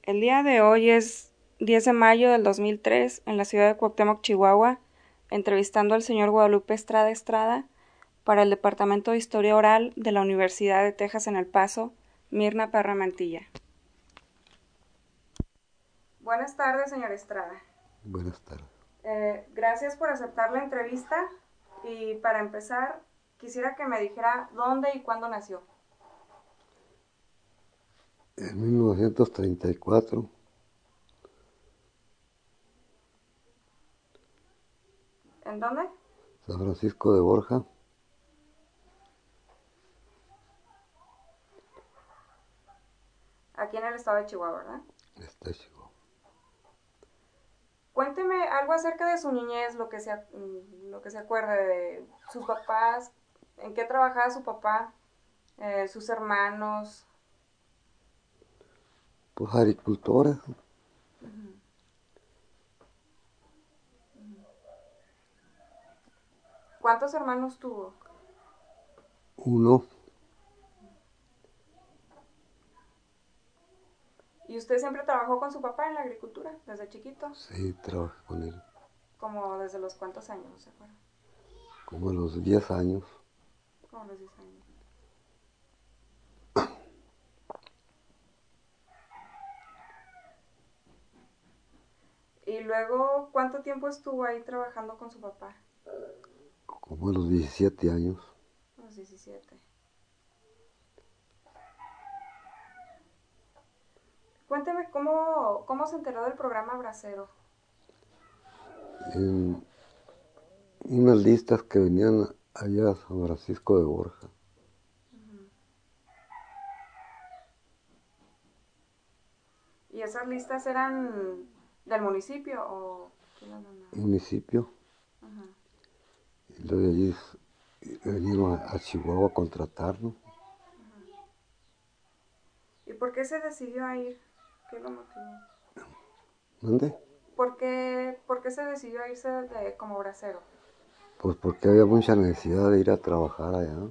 El día de hoy es 10 de mayo del 2003 en la ciudad de Cuauhtémoc, Chihuahua, entrevistando al señor Guadalupe Estrada Estrada para el Departamento de Historia Oral de la Universidad de Texas en El Paso, Mirna Parra Mantilla. Buenas tardes, señor Estrada. Buenas tardes. Gracias por aceptar la entrevista y para empezar quisiera que me dijera dónde y cuándo nació. En 1934, ¿En dónde? San Francisco de Borja, Aquí en el estado de Chihuahua, ¿verdad? está Chihuahua. Cuénteme algo acerca de su niñez, lo que se acuerde de sus papás, en qué trabajaba su papá, sus hermanos. Pues agricultora, ¿Cuántos hermanos tuvo? uno, ¿Y usted siempre trabajó con su papá en la agricultura, desde chiquito? sí, trabajé con él, Como desde los cuántos años, ¿no se acuerda? como a los 10 años. Como los 10 años. Y luego, ¿cuánto tiempo estuvo ahí trabajando con su papá? Como a los 17 años. Los 17. Cuénteme cómo se enteró del programa Bracero. En unas listas que venían allá a San Francisco de Borja. ¿Y esas listas eran del municipio o quién las mandaba? Municipio, Ajá. y luego de allí vinieron a Chihuahua a contratarnos. ¿Y por qué se decidió a ir? ¿Qué lo motivó? ¿Dónde? ¿Por qué se decidió a irse como bracero? Pues porque había mucha necesidad de ir a trabajar allá.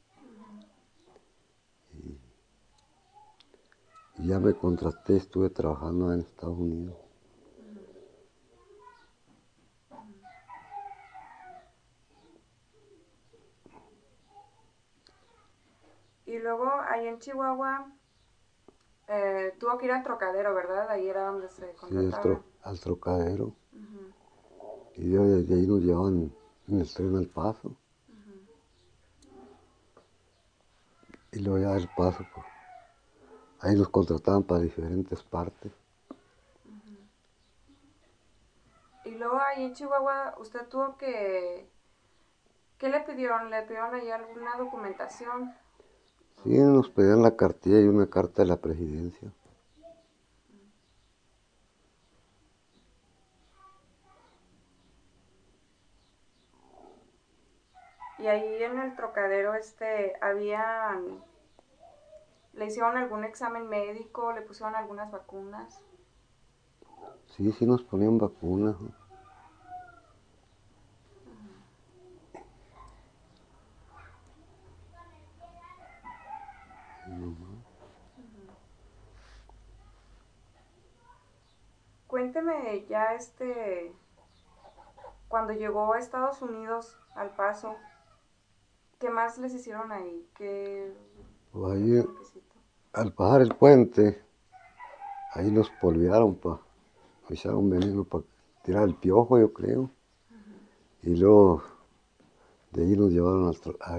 Y ya me contraté, estuve trabajando en Estados Unidos. Y luego ahí en Chihuahua tuvo que ir al Trocadero, ¿verdad? Ahí era donde se Sí, contrataban. al Trocadero. Uh-huh. Y de ahí nos llevaban en el tren al Paso. Y luego ya del Paso, pues, ahí nos contrataban para diferentes partes. Y luego ahí en Chihuahua usted tuvo que... ¿Qué le pidieron? ¿Le pidieron ahí alguna documentación? Sí, nos pedían la cartilla y una carta de la presidencia. Y ahí en el Trocadero ¿le hicieron algún examen médico? ¿Le pusieron algunas vacunas? Sí, sí nos ponían vacunas, ¿no? Cuénteme ya cuando llegó a Estados Unidos, al Paso, ¿qué más les hicieron ahí? Pues ¿Qué fue ahí, lo que hiciste? al pasar el puente, ahí nos polvearon, nos echaron veneno para tirar el piojo, yo creo. Y luego de ahí nos llevaron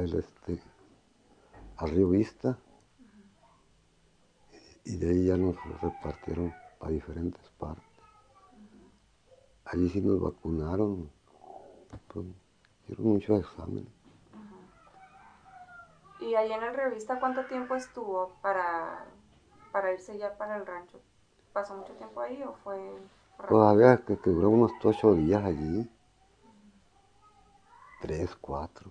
al Río Vista. Y de ahí ya nos repartieron para diferentes partes. Allí sí nos vacunaron, pues, hicieron muchos exámenes. ¿Y ahí en el revista cuánto tiempo estuvo para irse ya para el rancho? ¿Pasó mucho tiempo ahí o fue Pues rápido? había que duró unos 8 días allí, 3, 4.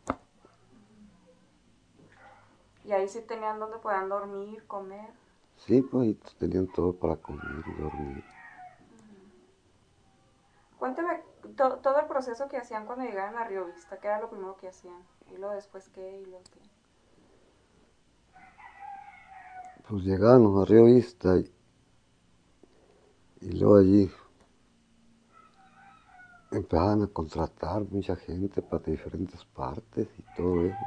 Y ahí sí tenían donde podían dormir, comer. Sí, pues ahí tenían todo para comer y dormir. Cuénteme todo el proceso que hacían cuando llegaban a Río Vista, qué era lo primero que hacían, y luego después qué, y luego qué. Pues llegábamos a Río Vista Y luego allí empezaban a contratar mucha gente para diferentes partes y todo eso.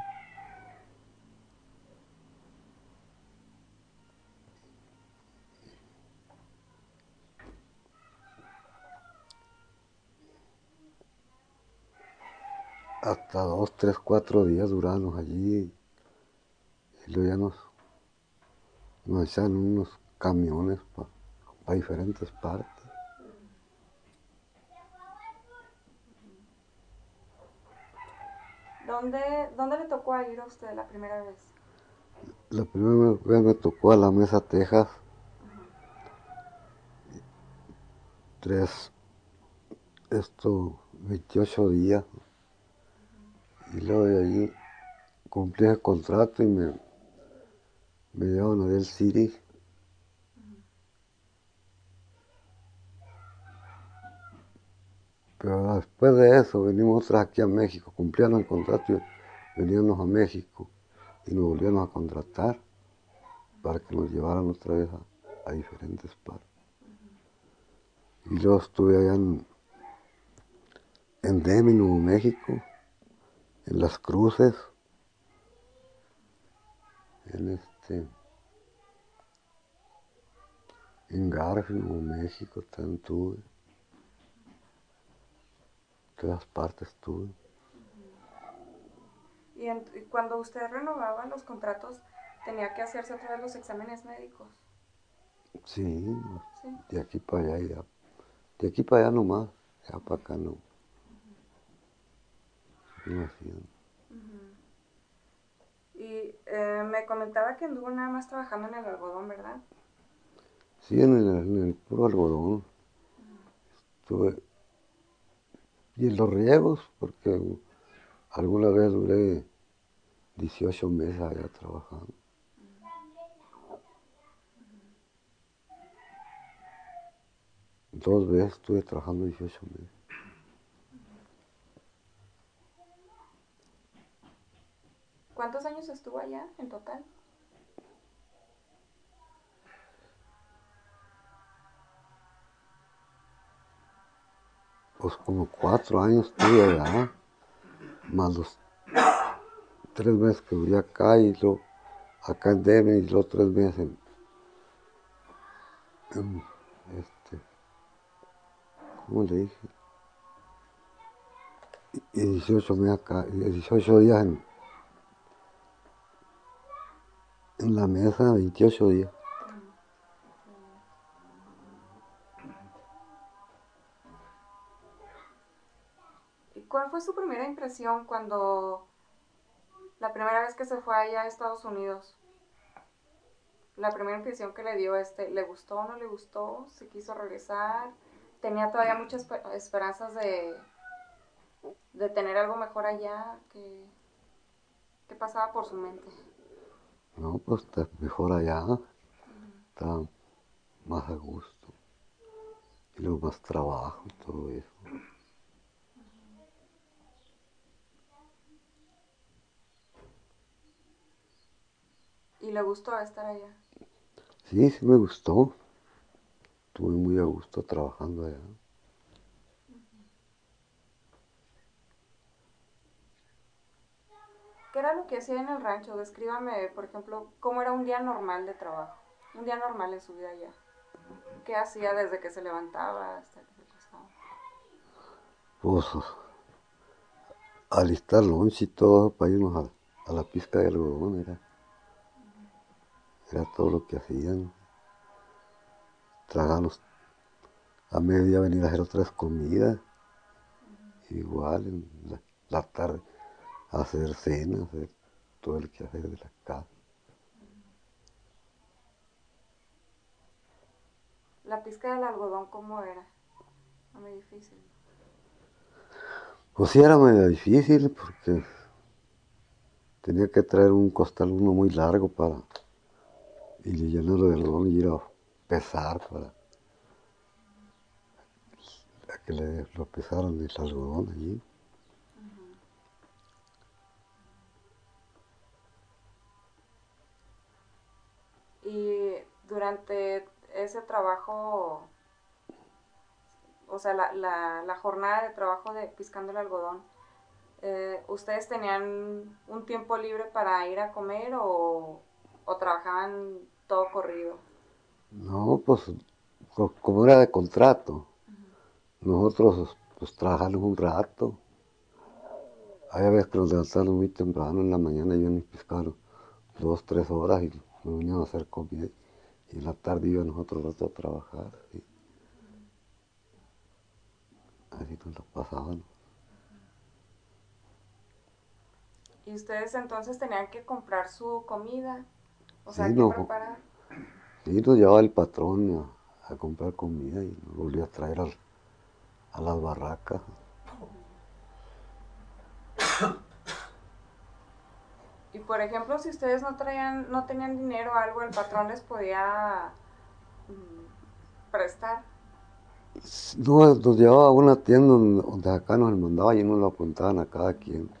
Hasta 2, 3, 4 días duramos allí y luego ya nos echaban unos camiones para diferentes partes. ¿Dónde le tocó a ir a usted la primera vez? La primera vez me tocó a la Mesa, Texas, 28 días. Y luego de allí cumplí el contrato y me llevaron a Del City. Pero después de eso venimos otras aquí a México, cumplían el contrato y veníamos a México y nos volvieron a contratar para que nos llevaran otra vez a diferentes partes. Y luego estuve allá en Demi, Nuevo México, en Las Cruces, en Garfield, Nuevo México, también estuve. En todas partes estuve. Y cuando usted renovaba los contratos, tenía que hacerse otra vez los exámenes médicos. Sí, Sí. de aquí para allá ya. De aquí para allá nomás, ya para acá no. No hacían. Y me comentaba que anduvo nada más trabajando en el algodón, ¿verdad? Sí, en el puro algodón. Estuve, y en los riegos, porque alguna vez duré 18 meses allá trabajando. 2 veces estuve trabajando 18 meses. ¿Cuántos años estuvo allá en total? Pues como 4 años estuve allá, más los 3 meses que duré acá y luego acá en Denver y los 3 meses en ¿cómo le dije? Y 18 meses acá, y 18 días en la mesa, 28 días. ¿Y cuál fue su primera impresión cuando la primera vez que se fue allá a Estados Unidos? La primera impresión que le dio, ¿le gustó o no le gustó? ¿Se quiso regresar? ¿Tenía todavía muchas esperanzas de tener algo mejor allá? ¿Qué pasaba por su mente? No, pues está mejor allá, está más a gusto. Y luego más trabajo y todo eso. ¿Y le gustó estar allá? Sí, sí me gustó. Estuve muy a gusto trabajando allá. ¿Qué era lo que hacía en el rancho? Descríbame, por ejemplo, cómo era un día normal de trabajo. Un día normal en su vida allá. ¿Qué hacía desde que se levantaba hasta que se acostaba? Pues alistar lunch y todo para irnos a la pizca de algodón, era todo lo que hacían. Tragarnos a mediodía, venir a hacer otras comidas. Igual en la tarde, hacer cenas, hacer todo el quehacer de la casa. La pizca del algodón, ¿cómo era? No muy difícil. Pues sí era medio difícil porque tenía que traer un costal uno muy largo y llenarlo de algodón y ir a pesar para que lo pesaran el algodón allí. Y durante ese trabajo, o sea, la jornada de trabajo de piscando el algodón, ¿ustedes tenían un tiempo libre para ir a comer o trabajaban todo corrido? No, pues como era de contrato, nosotros pues trabajamos un rato. Hay veces que nos levantamos muy temprano en la mañana y vienen a pescar 2, 3 horas y nos venían a hacer comida. Y en la tarde iban nosotros los dos a trabajar. Y así nos lo pasábamos. ¿Y ustedes entonces tenían que comprar su comida? O Sí, sea, ¿qué preparar? sí, nos llevaba el patrón a comprar comida y nos volvía a traer a las barracas. Y por ejemplo, si ustedes no tenían dinero o algo, el patrón les podía prestar. No, nos llevaba a una tienda donde acá nos mandaba y nos lo apuntaban a cada quien.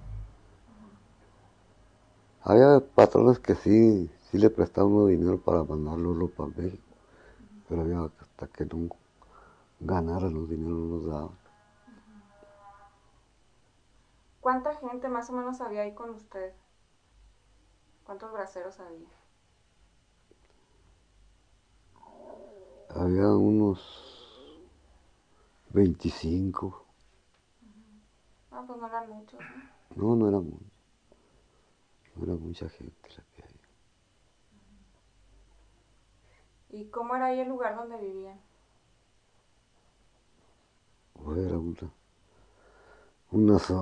Había patrones que sí le prestaban uno dinero para mandarlo para México, pero había hasta que no ganaran los dineros no nos daban. ¿Cuánta gente más o menos había ahí con usted? ¿Cuántos braceros había? Había unos 25. Ah, pues no eran muchos, ¿no? No, no era mucha gente la que había. ¿Y cómo era ahí el lugar donde vivían? Pues era unas,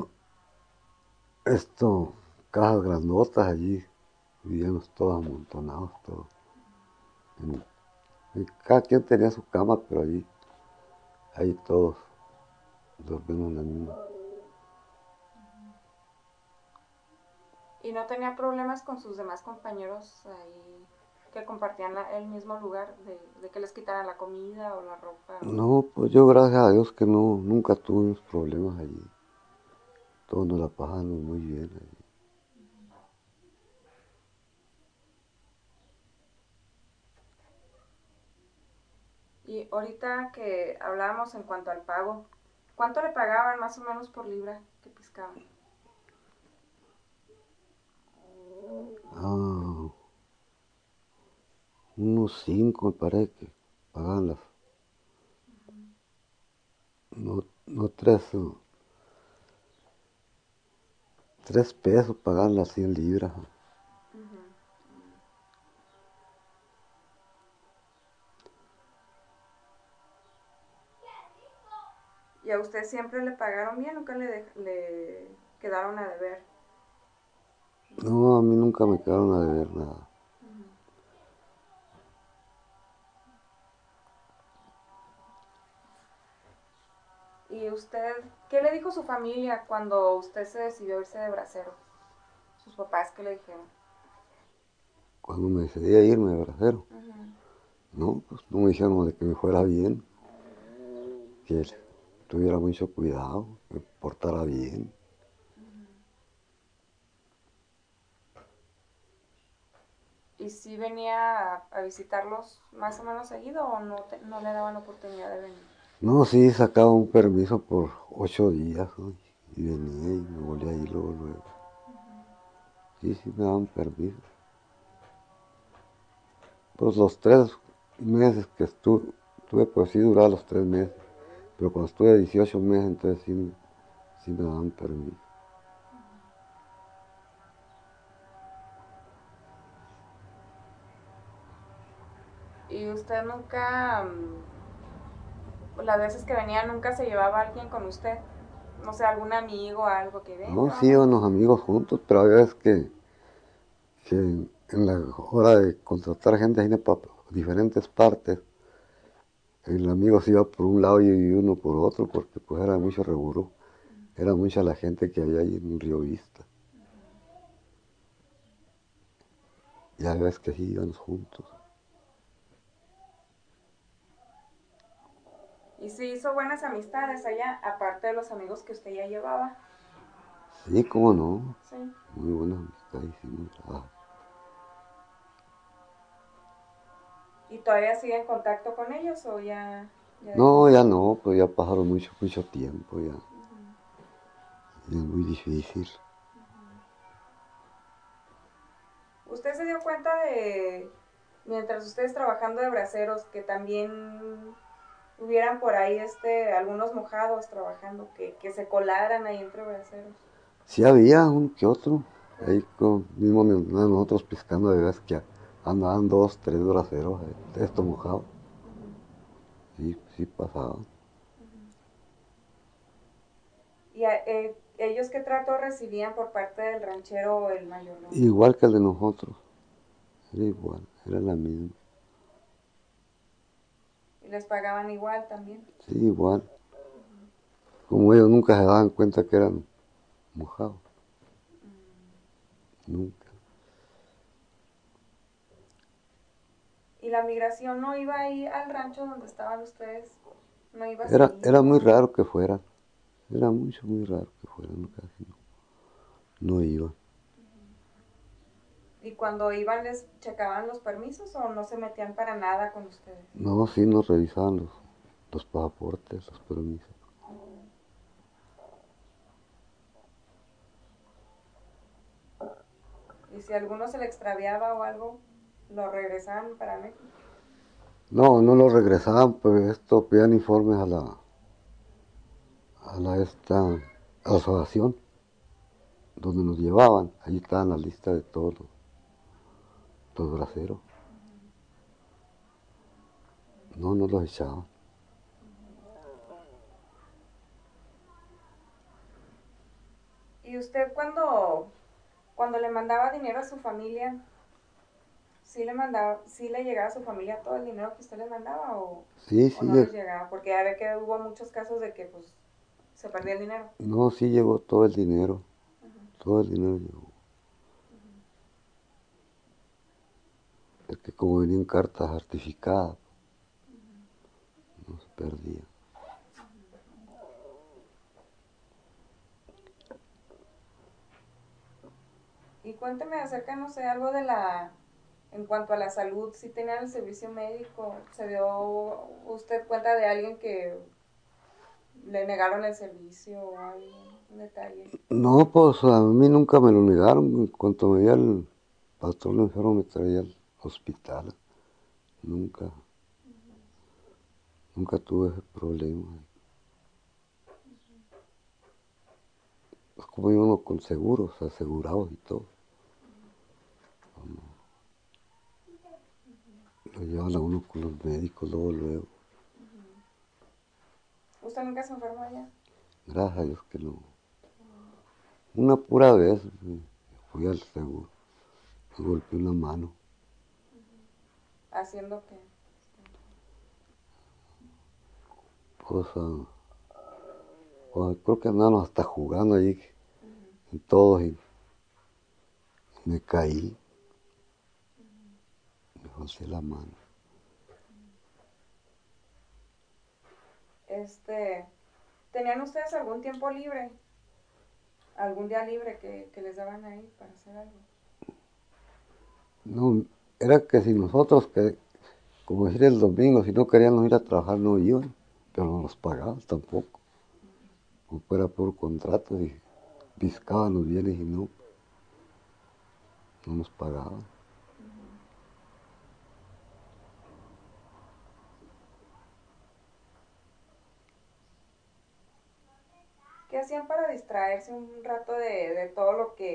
cajas grandotas allí, vivíamos todos amontonados, todos. Y cada quien tenía su cama, pero ahí todos dormimos en la misma. ¿Y no tenía problemas con sus demás compañeros ahí que compartían el mismo lugar de que les quitaran la comida o la ropa? No, pues yo gracias a Dios que no, nunca tuvimos problemas allí. Todos nos la pasamos muy bien allí. Y ahorita que hablábamos en cuanto al pago, ¿cuánto le pagaban más o menos por libra que pescaban? Ah, unos 5 me parece que pagaban no, no 3, 3 pesos pagaban las 100 libras. ¿Y a usted siempre le pagaron bien? ¿Nunca le quedaron a deber? No, a mí nunca me quedaron a deber nada. ¿Y usted, qué le dijo su familia cuando usted se decidió irse de bracero? ¿Sus papás qué le dijeron? Cuando me decidí a irme de bracero, no, pues no me dijeron de que me fuera bien, que tuviera mucho cuidado, que me portara bien. ¿Y si venía a visitarlos más o menos seguido o no le daban oportunidad de venir? No, sí, sacaba un permiso por 8 días, ¿no? Y venía y me volvía a ir luego. Sí, sí, me daban permiso. Pues los 3 meses que estuve, pues sí duraba los 3 meses. Pero cuando estuve 18 meses, entonces sí me daban permiso. ¿Y usted nunca, las veces que venía, nunca se llevaba a alguien con usted? No sé, algún amigo, algo que No, venga, sí vámonos. iban los amigos juntos, pero hay veces que en la hora de contratar gente ahí para diferentes partes, el amigo se iba por un lado y uno por otro, porque pues era mucho reburú. Era mucha la gente que había ahí en Río Vista. Y hay veces que sí iban juntos. ¿Y si hizo buenas amistades allá, aparte de los amigos que usted ya llevaba? Sí, cómo no. Sí. Muy buena amistad hicimos. ¿Y todavía sigue en contacto con ellos o ya? Ya dejó No, de ya ser. no, pues ya pasaron mucho, mucho tiempo, ya. Ujú, Y es muy difícil. ujú. ¿Usted se dio cuenta de, mientras ustedes trabajando de braceros, que también hubieran por ahí algunos mojados trabajando, que se colaran ahí entre braceros? Sí había un que otro, Sí. ahí mismo nosotros pescando de vez que andaban dos, tres braceros, esto mojado. Ujú, Sí, sí pasaba. ujú. ¿Y ellos qué trato recibían por parte del ranchero o el mayordomo? Igual que el de nosotros, era igual, era la misma. ¿Y les pagaban igual también? Sí, igual. Ujú. Como ellos nunca se daban cuenta que eran mojados, Mm. nunca. ¿Y la migración no iba ahí al rancho donde estaban ustedes? ¿No iba Era muy seguido? raro que fueran, era mucho, muy raro que fueran, casi no iban. ¿Y cuando iban les checaban los permisos o no se metían para nada con ustedes? No, sí nos revisaban los pasaportes, los permisos. Y si alguno se le extraviaba o algo, lo regresaban para México. No, no lo regresaban, pues esto pedían informes a la asociación donde nos llevaban. Allí estaba la lista de todos los braceros. No, no los echaban. ¿Y usted cuando le mandaba dinero a su familia, sí le llegaba a su familia todo el dinero que usted les mandaba Sí, o sí, no les llegaba? Porque ya ve que hubo muchos casos de que pues se perdía el dinero. no, sí llegó todo el dinero. Ujú, Todo el dinero llegó. ujú. Es que como venían cartas certificadas, no se perdía. Y cuénteme acerca, no sé, algo en cuanto a la salud, si tenían el servicio médico, ¿se dio usted cuenta de alguien que le negaron el servicio o algún detalle? No, pues a mí nunca me lo negaron. En cuanto me veía el patrón enfermo me traía al hospital. Nunca, nunca tuve ese problema. Es como iba uno con seguros, asegurados y todo. Lo llevan a uno con los médicos luego, luego. ¿Usted nunca se enfermó allá? Gracias a Dios que no. Una pura vez fui al seguro, me golpeé una mano. ¿Haciendo qué? Pues, pues, creo que andábamos hasta jugando allí Ujú. en todos y me caí, me josé la mano. Este, ¿Tenían ustedes algún tiempo libre? ¿Algún día libre que les daban ahí para hacer algo? No, era que si nosotros, que, como decir el domingo, si no queríamos ir a trabajar no iban, pero no nos pagaban tampoco. Como fuera por contrato y piscaban los bienes y no, no nos pagaban. ¿Qué hacían para distraerse un rato de todo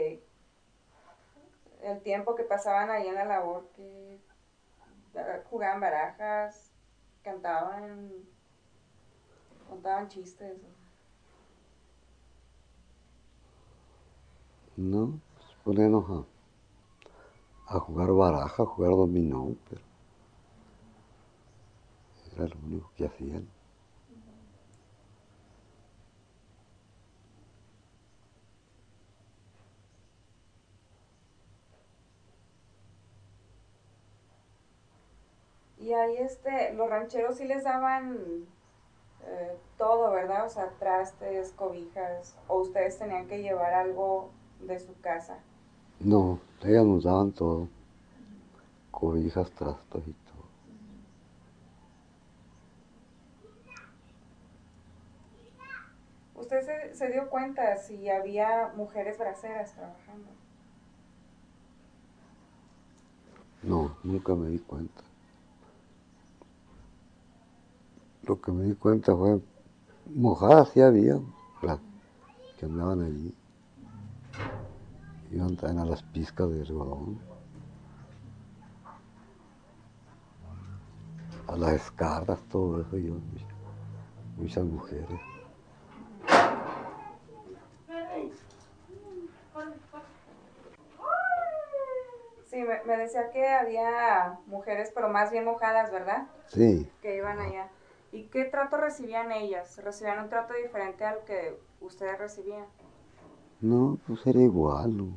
el tiempo que pasaban ahí en la labor? Que jugaban barajas, cantaban, contaban chistes. No, pues ponernos a jugar baraja, a jugar dominó, pero era lo único que hacían. Y ahí los rancheros sí les daban todo, ¿verdad? O sea, trastes, cobijas, o ustedes tenían que llevar algo de su casa. No, ellas nos daban todo, cobijas, trastos y todo. ¿Usted se dio cuenta si había mujeres braceras trabajando? No, nunca me di cuenta. Lo que me di cuenta fue mojadas sí había, las que andaban allí. Iban también a las pizcas de algodón, a las escarras, todo eso, yo, muchas mujeres. Sí, me decía que había mujeres, pero más bien mojadas, ¿verdad? Sí. Que iban allá. ¿Y qué trato recibían ellas? ¿Recibían un trato diferente al que ustedes recibían? No, pues era igual, ¿no?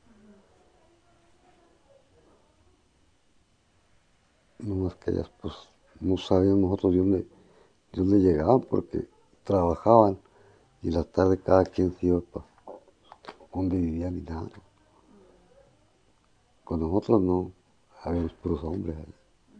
No más que ellas, pues, no sabíamos nosotros de dónde llegaban porque trabajaban y la tarde cada quien se iba para donde vivían ni nada. Con nosotros no, habíamos puros hombres ahí.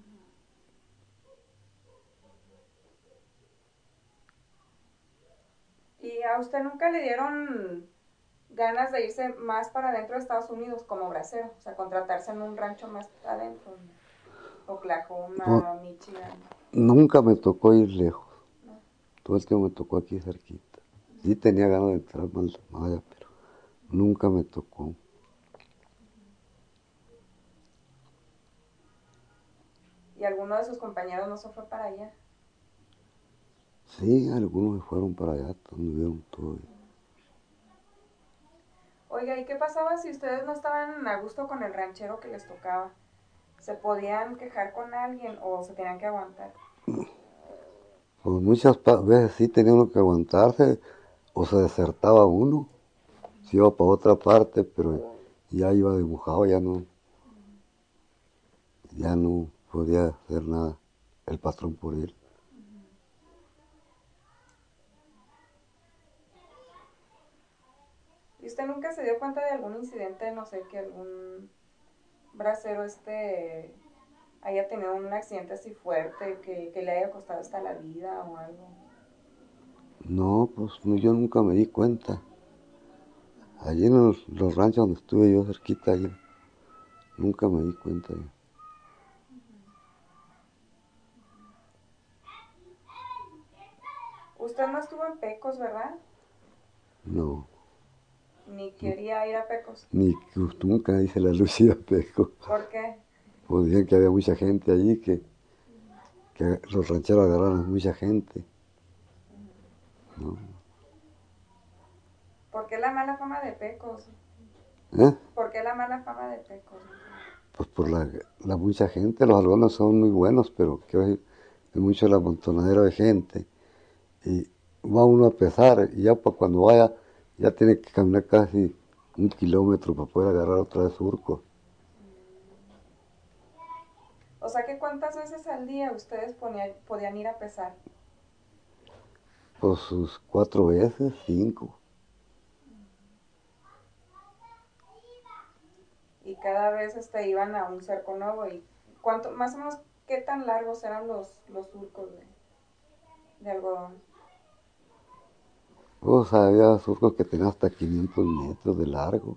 ¿Y a usted nunca le dieron ganas de irse más para adentro de Estados Unidos como bracero? O sea, contratarse en un rancho más adentro. No, Oklahoma, Michigan. nunca me tocó ir lejos. ¿No? Todo el tiempo me tocó aquí cerquita. Sí tenía ganas de entrar más allá, pero nunca me tocó. ¿Y alguno de sus compañeros no se fue para allá? Sí, algunos se fueron para allá, anduvieron todo. Oiga, ¿y qué pasaba si ustedes no estaban a gusto con el ranchero que les tocaba? ¿Se podían quejar con alguien o se tenían que aguantar? Pues muchas veces sí tenía uno que aguantarse o se desertaba uno, se iba para otra parte, pero ya iba de mojado, ya no podía hacer nada el patrón por él. ¿Y usted nunca se dio cuenta de algún incidente, no sé, que algún bracero haya tenido un accidente así fuerte, que le haya costado hasta la vida o algo? No, pues no, yo nunca me di cuenta. Allí en los ranchos donde estuve yo cerquita, allí, nunca me di cuenta. Usted no estuvo en Pecos, ¿verdad? No, Ni quería ir a Pecos. ni nunca hice la Lucía Peco. ¿Por qué? Pues decían que había mucha gente allí, que los rancheros agarraron a mucha gente. ¿No? ¿Por qué la mala fama de Pecos? ¿Eh? ¿Por qué la mala fama de Pecos? Pues por la mucha gente, los algodones son muy buenos, pero quiero decir, es mucho el amontonadero de gente. Y va uno a pesar, y ya para cuando vaya, ya tiene que caminar casi 1 kilómetro para poder agarrar otra vez surco. O sea que ¿cuántas veces al día ustedes podían ir a pesar? Pues sus 4 veces, 5. Y cada vez iban a un cerco nuevo. ¿Y cuánto, más o menos, qué tan largos eran los surcos de algodón? Pues había surcos que tenían hasta 500 metros de largo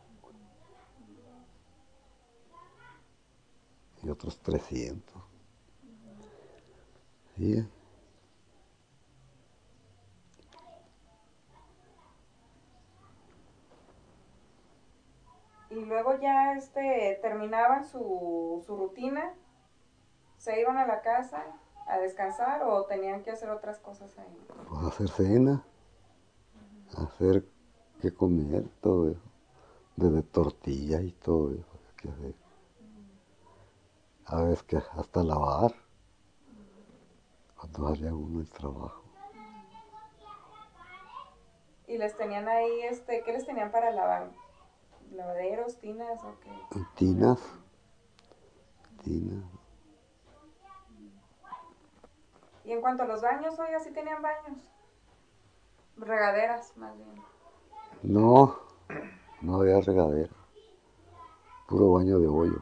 y otros 300. Sí, Y luego ya terminaban su rutina, se iban a la casa a descansar o tenían que hacer otras cosas ahí. pues hacer cena, hacer qué comer, todo eso. Desde tortillas y todo eso que hacer. A veces que hasta lavar, cuando salía uno del trabajo. Y les tenían ahí, ¿qué les tenían para lavar? ¿Lavaderos, tinas o qué? Tinas, tinas. Y en cuanto a los baños, oiga, sí tenían baños. Regaderas, más bien. No, no había regadera, puro baño de hoyo.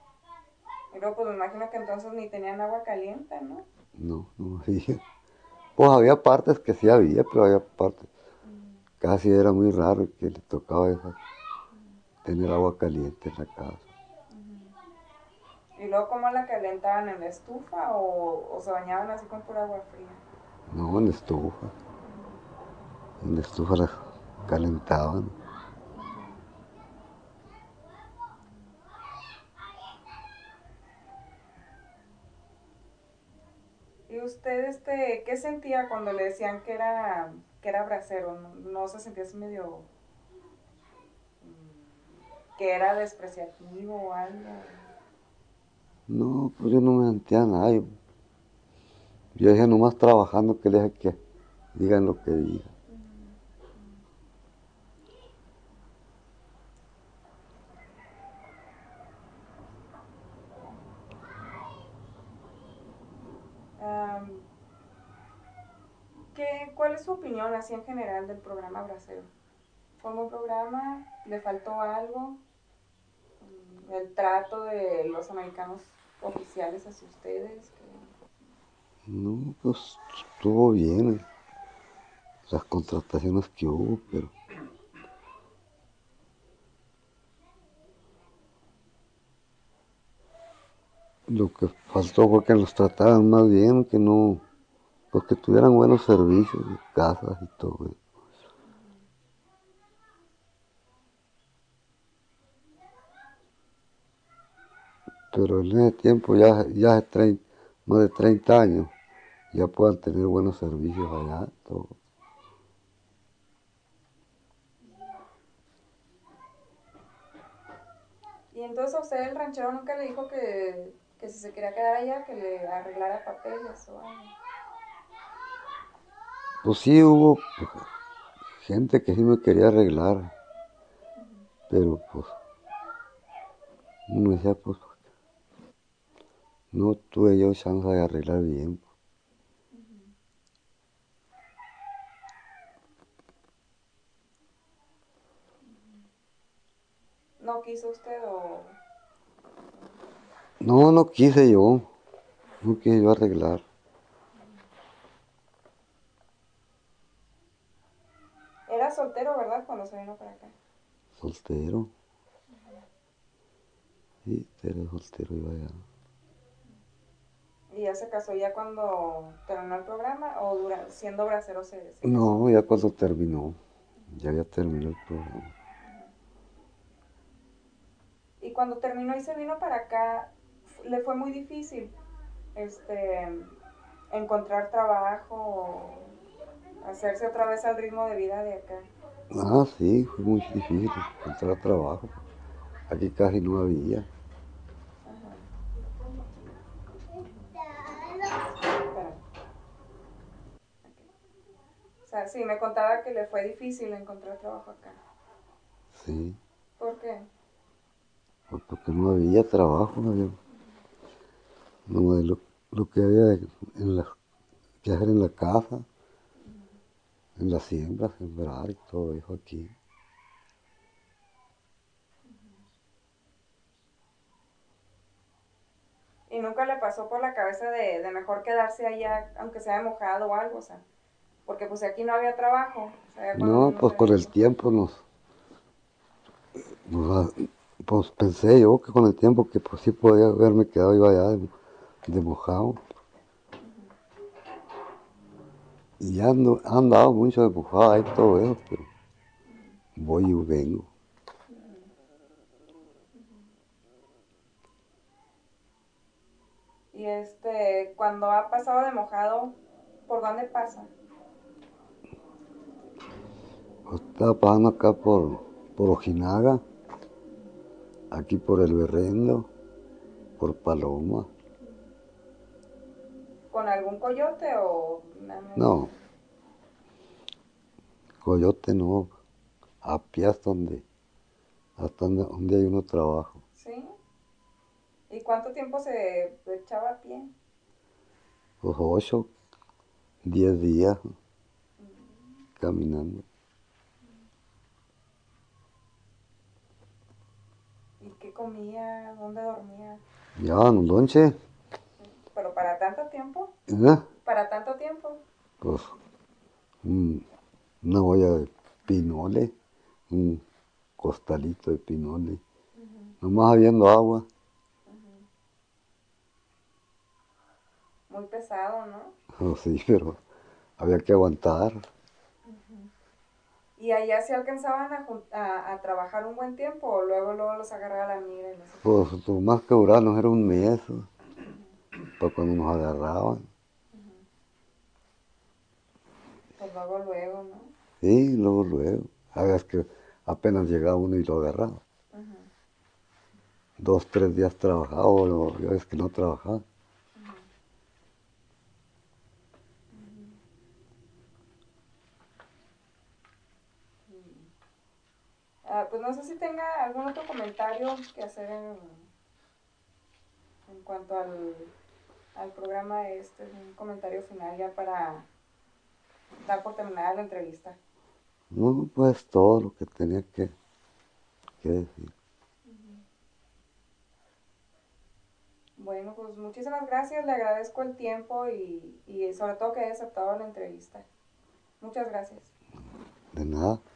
Y luego, pues me imagino que entonces ni tenían agua caliente, ¿no? No, no había. Pues había partes que sí había, pero había partes. Casi era muy raro que le tocaba tener agua caliente en la casa. ¿Y luego cómo la calentaban en la estufa o se bañaban así con pura agua fría? No, en estufa. En estufa la calentaban. ¿Y usted qué sentía cuando le decían que era bracero? ¿No se sentía así medio que era despreciativo o algo? No, pues yo no me sentía nada. Yo dije nomás trabajando que les que digan lo que digan. Um, ¿Cuál es su opinión así en general del programa Bracero? ¿Fue un buen programa? ¿Le faltó algo? ¿El trato de los americanos oficiales hacia ustedes? No, pues estuvo bien las contrataciones que hubo, pero lo que faltó fue que los trataran más bien, que no, pues que tuvieran buenos servicios, casas y todo eso. Pero en ese tiempo, ya hace más de 30 años, ya puedan tener buenos servicios allá, todo. Y entonces a usted el ranchero nunca le dijo que si se quería quedar allá, que le arreglara papeles o algo. Pues sí hubo gente que sí me quería arreglar, pero pues uno decía, pues no tuve yo chance de arreglar bien. ¿No quiso usted o...? No, no quise yo arreglar. Era soltero, ¿verdad? Cuando se vino para acá. Soltero, sí, era soltero iba allá. ¿Y ya se casó ya cuando terminó el programa o siendo bracero se casó? No, ya cuando terminó, ya había terminado el programa. Y cuando terminó y se vino para acá, le fue muy difícil encontrar trabajo, hacerse otra vez al ritmo de vida de acá. Ah, sí, fue muy difícil encontrar trabajo. Aquí casi no había. Ajá. Espérame. O sea, sí, me contaba que le fue difícil encontrar trabajo acá. Sí, ¿Por qué? pues porque no había trabajo, no había, no de lo que había que hacer en la casa, en la siembra, sembrar y todo eso aquí. Y nunca le pasó por la cabeza de mejor quedarse allá, aunque sea mojado o algo, o sea, porque pues aquí no había trabajo, o sea, ya cuando No, uno pues se con el vino. tiempo pues pensé yo que con el tiempo que pues sí podía haberme quedado yo allá de mojado. Y ya han andado mucho de mojado ahí todo eso, pero voy y vengo. Y cuando ha pasado de mojado, ¿por dónde pasa? Pues estaba pasando acá por Ojinaga, aquí por el Berrendo, por Paloma. ¿Con algún coyote o nada más? No, Coyote no, a pie hasta donde hay uno trabajo. ¿Sí? ¿Y cuánto tiempo se echaba a pie? Pues 8, 10 días caminando. ¿Y qué comía? ¿Dónde dormía? Llevaban un lonche, ¿Pero para tanto tiempo? ¿eh? ¿Para tanto tiempo? Pues una olla de pinole, un costalito de pinole, nomás habiendo agua. Muy pesado, ¿no? Oh, sí, pero había que aguantar. ¿Y allá se alcanzaban a trabajar un buen tiempo o luego los agarraba la migra y los... Pues lo más que durarnos era un mes, para cuando nos agarraban. Pues luego, ¿no? Sí, luego. Hagas que apenas llegaba uno y lo agarraba. 2, 3 días trabajaba, o ya ves que no trabajaba. Pues no sé si tenga algún otro comentario que hacer en cuanto al programa este, un comentario final ya para dar por terminada la entrevista. No, pues todo lo que tenía que decir. Bueno, pues muchísimas gracias, le agradezco el tiempo y sobre todo que haya aceptado la entrevista. Muchas gracias. De nada.